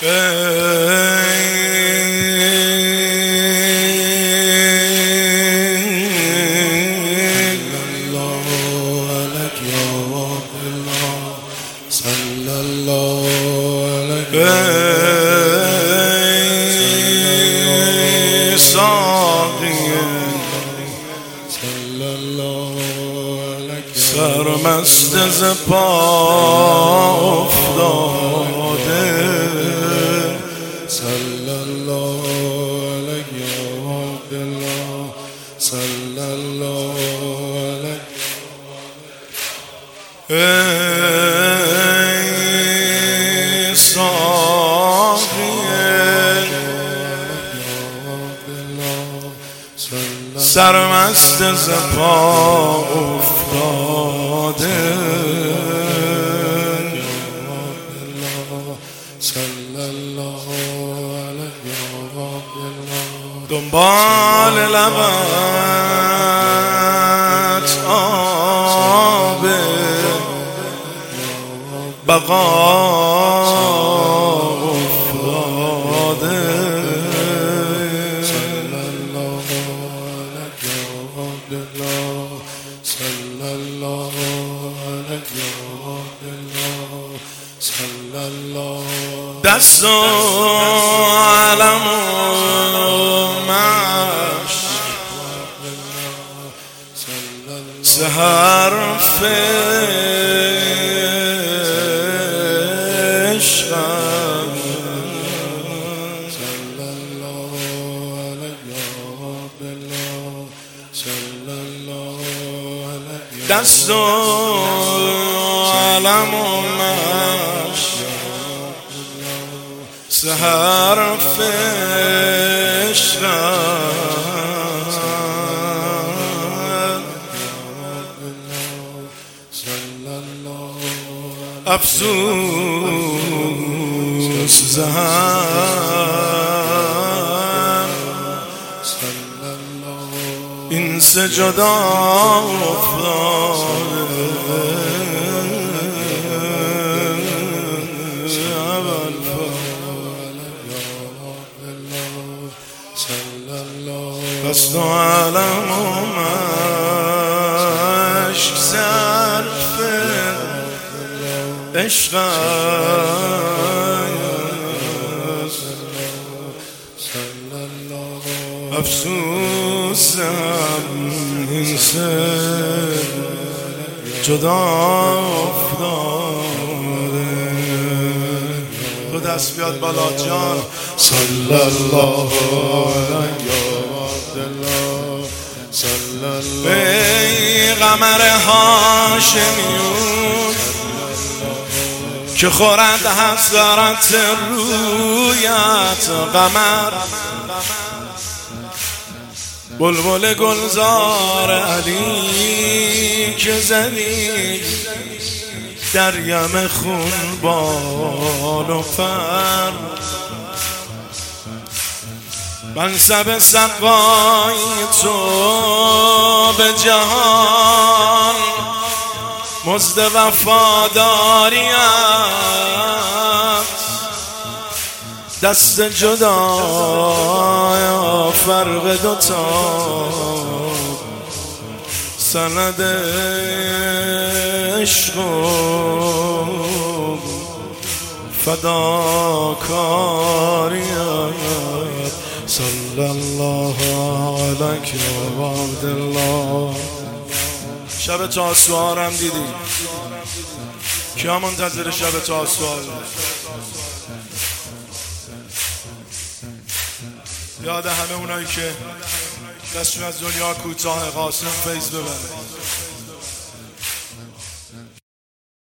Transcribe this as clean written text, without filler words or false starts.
سرمست ز پا افتاده صلی الله علیه یا عبدالله صلی الله علیه ای ساقیه سرمست ز پا افتاده دنبال لبت آب بقا افتاده صلی الله علیه صلی الله دست و علم و مشک حرف عشقم صلی الله علیه دست و علم و مشک حرف افسوس زهم این سه جدا افتاده دست و علم و مشک صرف عشق افسوسم این سه جدا افتاده تو دست بیاد بالا جان صلی الله علیه صلی الله ای قمر هاشمیون که خورد حسرت رویت قمر بلبل گلزار علی که زدی دریم خون بال و پر منصب سقای تو به جهان مزد وفاداریت دست جدا فرق دوتا سند عشق و فداکاریت صلی الله علیه و عبدالله شب تاسوعا هم دیدی کیا منتظر شب تاسوعا یاد همه اونایی که دستشون از دنیا کوتاه قاسم فیض ببره